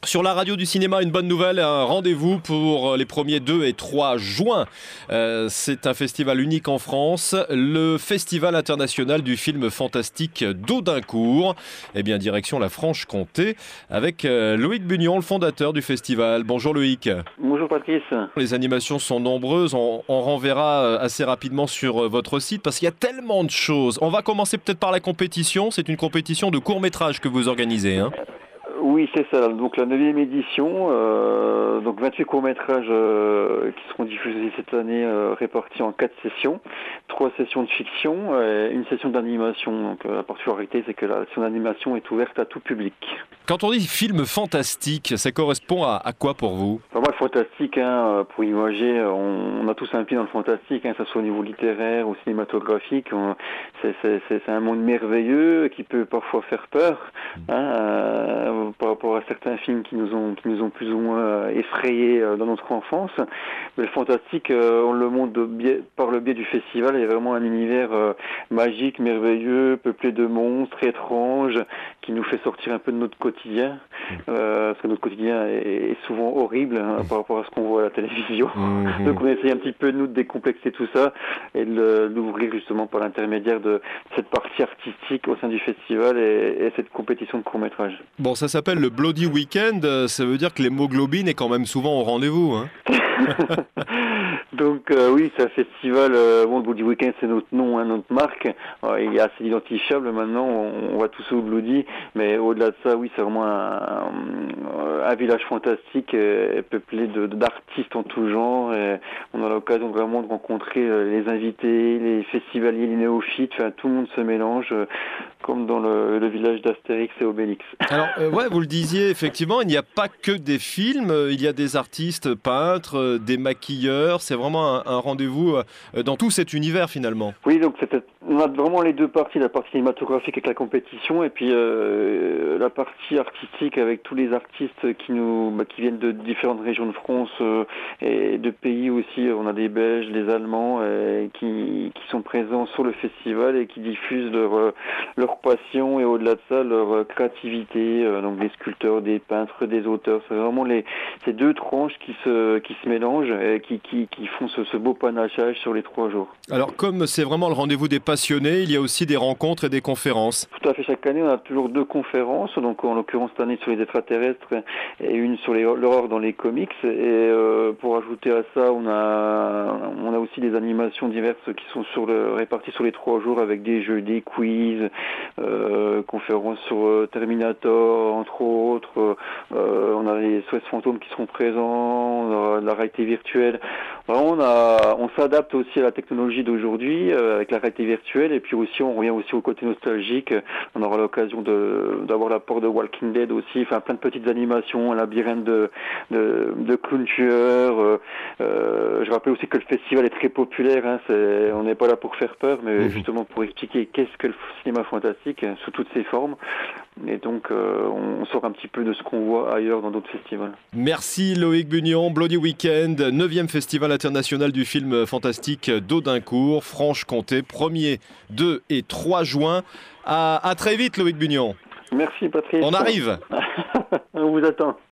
Sur la radio du cinéma, une bonne nouvelle, un rendez-vous pour les premiers 2 et 3 juin. C'est un festival unique en France, le Festival international du film fantastique d'Audincourt. Eh bien, direction la Franche-Comté, avec Loïc Bunion, le fondateur du festival. Bonjour Loïc. Bonjour Patrice. Les animations sont nombreuses, on renverra assez rapidement sur votre site parce qu'il y a tellement de choses. On va commencer peut-être par la compétition, c'est une compétition de court-métrage que vous organisez, hein. Oui, c'est ça. Donc la 9e édition, donc 28 courts-métrages qui seront diffusés cette année, répartis en 4 sessions. 3 sessions de fiction et une session d'animation. Donc la particularité, c'est que la session d'animation est ouverte à tout public. Quand on dit film fantastique, ça correspond à quoi pour vous ? Pour moi, le fantastique, pour imager, on a tous un pied dans le fantastique, que ce soit au niveau littéraire ou cinématographique. C'est un monde merveilleux qui peut parfois faire peur, par rapport à certains films qui nous ont plus ou moins effrayés dans notre enfance. Mais le fantastique, on le montre par le biais du festival, est vraiment un univers magique, merveilleux, peuplé de monstres étranges, qui nous fait sortir un peu de notre quotidien, parce que notre quotidien est souvent horrible par rapport à ce qu'on voit à la télévision. Donc on essaye un petit peu, nous, de décomplexer tout ça et de l'ouvrir justement par l'intermédiaire de cette partie artistique au sein du festival et cette compétition de court-métrage. Bon, ça s'appelle le Bloody Weekend, ça veut dire que l'hémoglobine est quand même souvent au rendez-vous, hein. Donc oui, c'est un festival, le Bloody Weekend, c'est notre nom, notre marque. Il est assez identifiable maintenant, on voit tous au Bloody, mais au-delà de ça, oui, c'est vraiment un village fantastique peuplé d'artistes en tout genre. Et on a l'occasion vraiment de rencontrer les invités, les festivaliers, les néophytes, tout le monde se mélange, comme dans le village d'Astérix et Obélix. Alors, ouais, vous le disiez, effectivement, il n'y a pas que des films, il y a des artistes, peintres, des maquilleurs, c'est vraiment un rendez-vous dans tout cet univers finalement. Oui, donc on a vraiment les deux parties, la partie cinématographique avec la compétition et puis la partie artistique avec tous les artistes qui viennent de différentes régions de France et de pays aussi. On a des Belges, des Allemands qui sont présents sur le festival et qui diffusent leur passion et au-delà de ça leur créativité. Donc des sculpteurs, des peintres, des auteurs. C'est vraiment ces deux tranches qui se mélangent et qui font ce beau panachage sur les 3 jours. Alors comme c'est vraiment le rendez-vous des passionnés, il y a aussi des rencontres et des conférences. Tout à fait, chaque année on a toujours 2 conférences, donc en l'occurrence cette année sur les extraterrestres et une sur l'horreur dans les comics. Et pour ajouter à ça, on a aussi des animations diverses qui sont réparties sur les 3 jours avec des jeux, des quiz, conférences sur Terminator entre autres. On a les SOS fantômes qui seront présents, on a la réalité virtuelle. Vraiment, on s'adapte aussi à la technologie d'aujourd'hui avec la réalité virtuelle et puis aussi on revient aussi au côté nostalgique. On aura l'occasion d'avoir l'apport de Walking Dead aussi, plein de petites animations, un labyrinthe de clowns tueurs. Je rappelle aussi que le festival est très populaire, on n'est pas là pour faire peur, mais justement pour expliquer qu'est-ce que le cinéma fantastique sous toutes ses formes. Et donc on sort un petit peu de ce qu'on voit ailleurs dans d'autres festivals. Merci Loïc Bunion, Bloody Weekend, 9e festival international du film fantastique d'Audincourt, Franche-Comté, 1er, 2 et 3 juin. À très vite Loïc Bunion. Merci Patrice. On arrive. On vous attend.